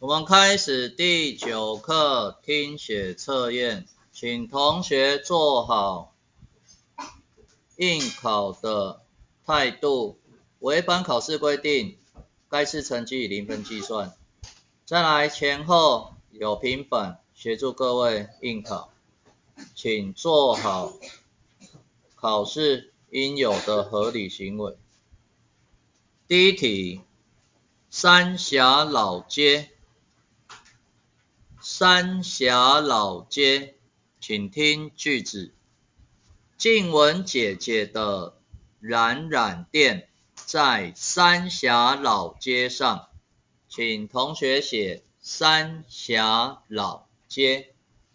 我们开始第9课听写测验，请同学做好应考的态度，违反考试规定，该次成绩以0分计算。再来，前后有评本，协助各位应考，请做好考试应有的合理行为。第一题，三峡老街。三峡老街，请听句子。静雯姐姐的染染店在三峡老街上，请同学写三峡老街。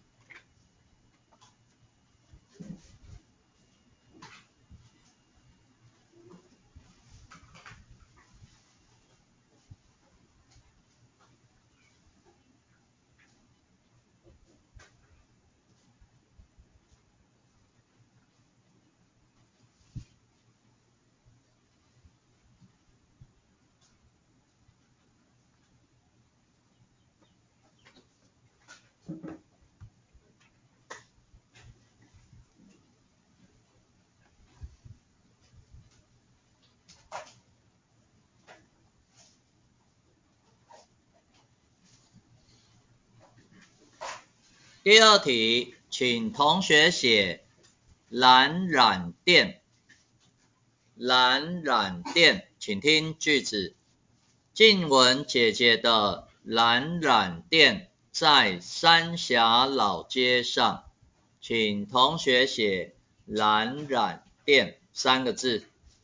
第二题，请同学写染染店。染染店，请听句子。静雯姐姐的染染店在三峡老街上，请同学写染染店3个字。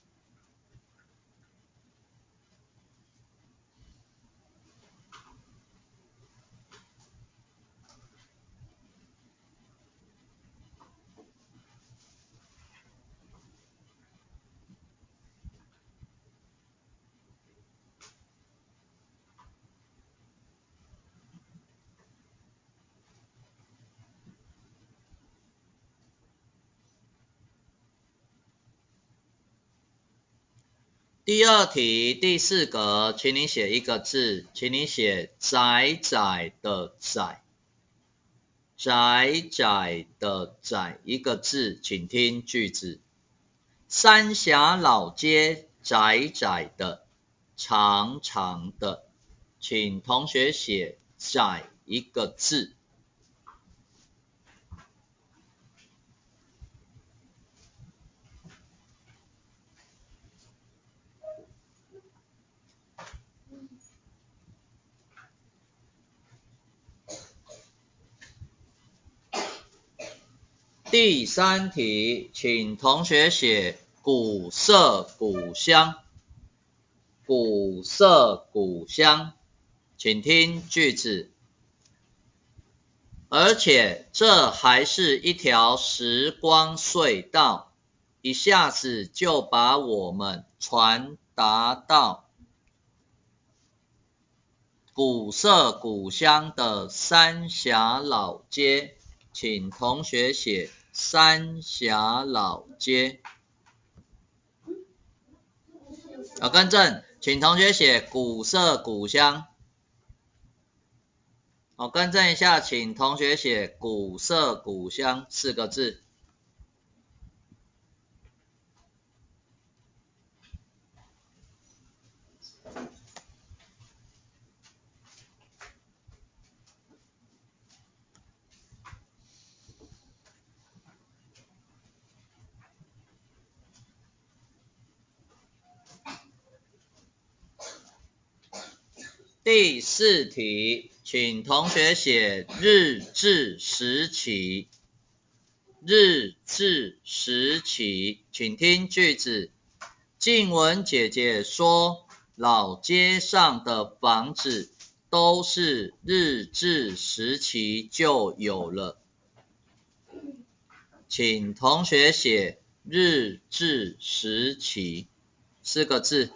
第二题第4格，请你写1个字，请你写窄窄的窄。窄窄的窄1个字，请听句子。三峡老街窄窄的，长长的，请同学写窄1个字。第3题，请同学写古色古香。古色古香，请听句子。而且这还是一条时光隧道，一下子就把我们传达到古色古香的三峡老街，请同学写三峡老街。更正，请同学写古色古香。更正一下，请同学写古色古香4个字。第4题，请同学写日治时期。日治时期，请听句子。静雯姐姐说，老街上的房子都是日治时期就有了，请同学写日治时期4个字。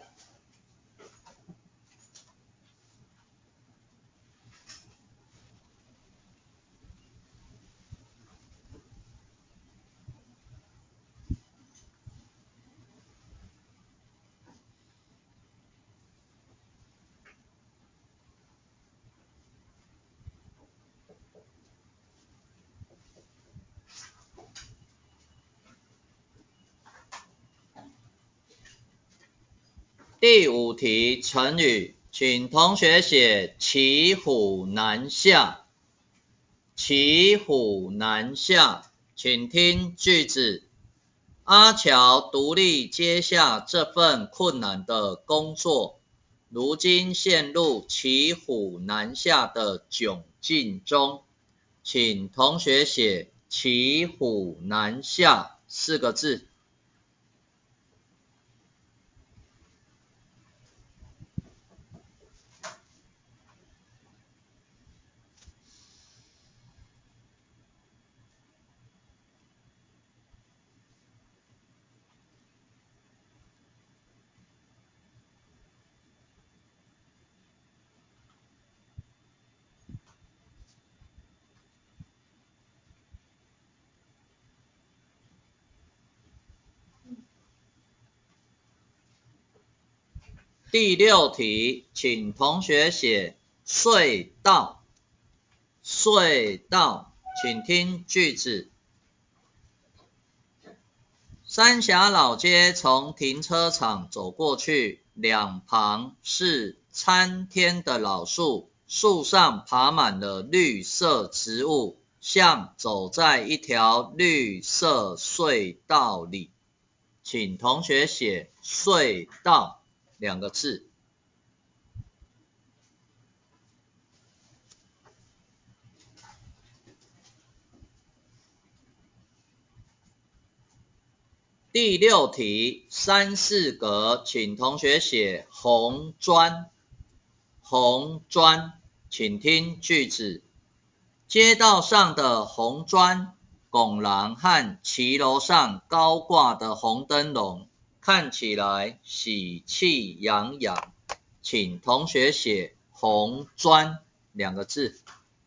第5题成语，请同学写骑虎难下。骑虎难下，请听句子。阿乔独立接下这份困难的工作，如今陷入骑虎难下的窘境中。请同学写骑虎难下4个字。第6题，请同学写隧道。隧道，请听句子。三峡老街从停车场走过去，两旁是参天的老树，树上爬满了绿色植物，像走在一条绿色隧道里。请同学写隧道2个字。第6题3、4格，请同学写红砖。红砖，请听句子。街道上的红砖拱廊和骑楼上高挂的红灯笼，看起来喜气洋洋。请同学写红砖2个字。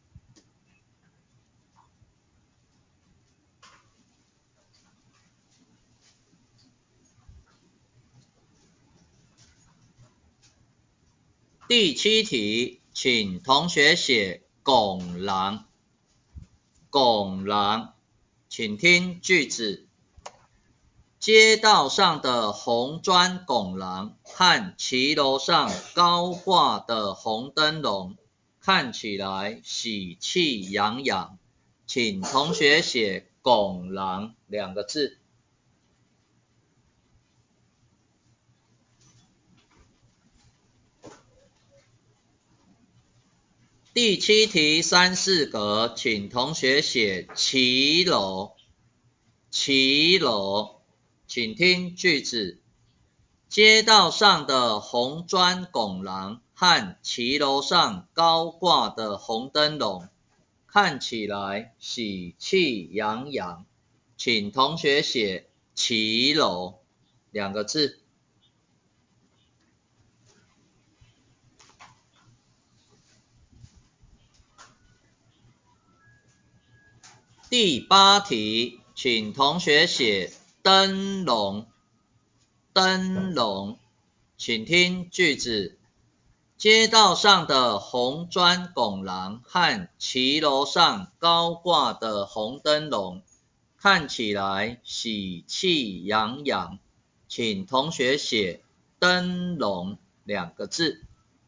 第7题，请同学写拱廊。拱廊，请听句子。街道上的红砖拱廊和骑楼上高挂的红灯笼，看起来喜气洋洋。请同学写拱廊2个字。第7题3、4格，请同学写骑楼。骑楼，请听句子。街道上的红砖拱廊和骑楼上高挂的红灯笼，看起来喜气洋洋。请同学写骑楼2个字。第8题，请同学写灯笼。灯笼，请听句子。街道上的红砖拱廊和骑楼上高挂的红灯笼，看起来喜气洋洋。请同学写灯笼2个字。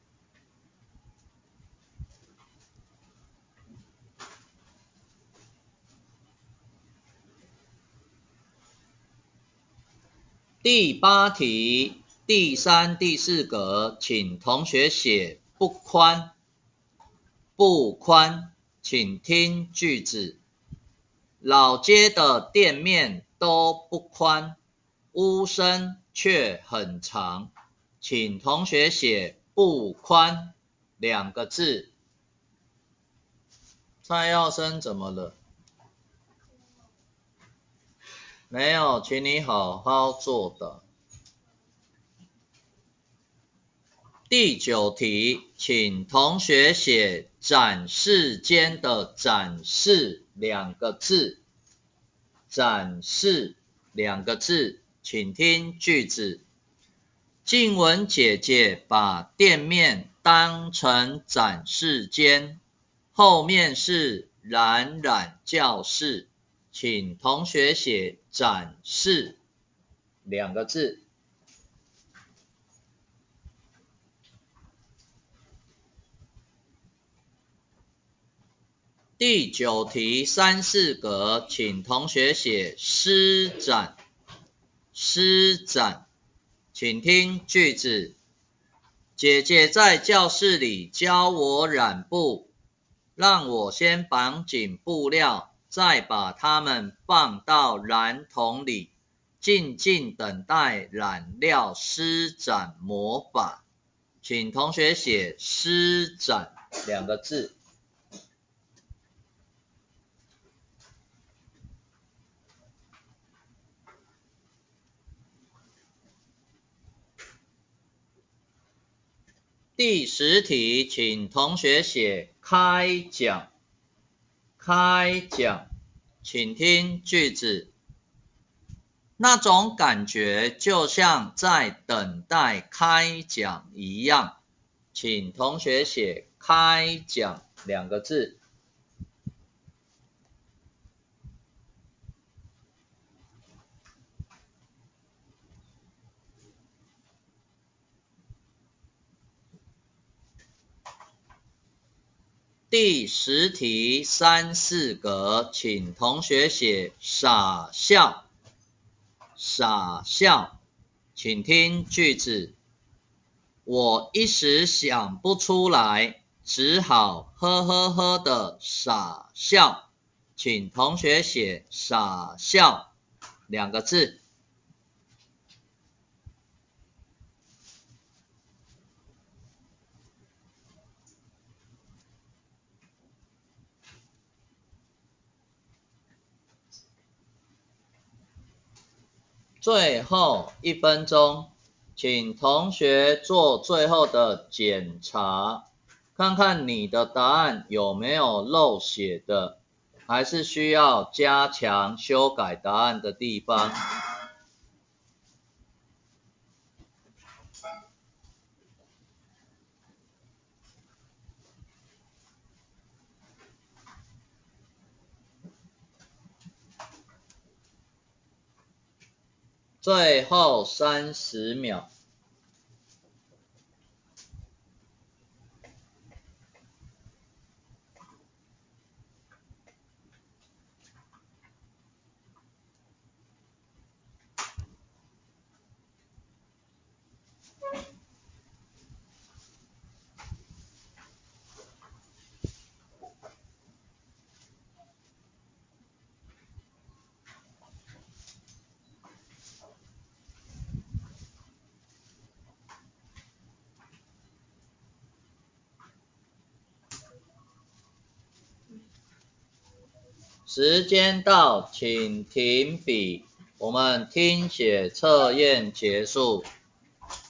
第8题第3、第4格，请同学写不宽。不宽，请听句子。老街的店面都不宽，屋身却很长。请同学写不宽2个字。蔡耀生怎么了？没有，请你好好作答。第9题，请同学写展示间的展示2个字。展示2个字，请听句子。静雯姐姐把店面当成展示间，后面是冉冉教室。请同学写展示2个字。 第9题3、4格，请同学写施展。施展，请听句子。姐姐在教室里教我染布，让我先绑紧布料，再把它们放到染桶里，静静等待染料施展魔法。请同学写施展2个字。第10题，请同学写开讲。开讲，请听句子。那种感觉就像在等待开讲一样。请同学写开讲2个字。第10题3、4格，请同学写傻笑。傻笑，请听句子。我一时想不出来，只好呵呵呵的傻笑。请同学写傻笑2个字。最后1分钟，请同学做最后的检查，看看你的答案有没有漏写的，还是需要加强修改答案的地方。最后30秒。时间到，请停笔。我们听写测验结束。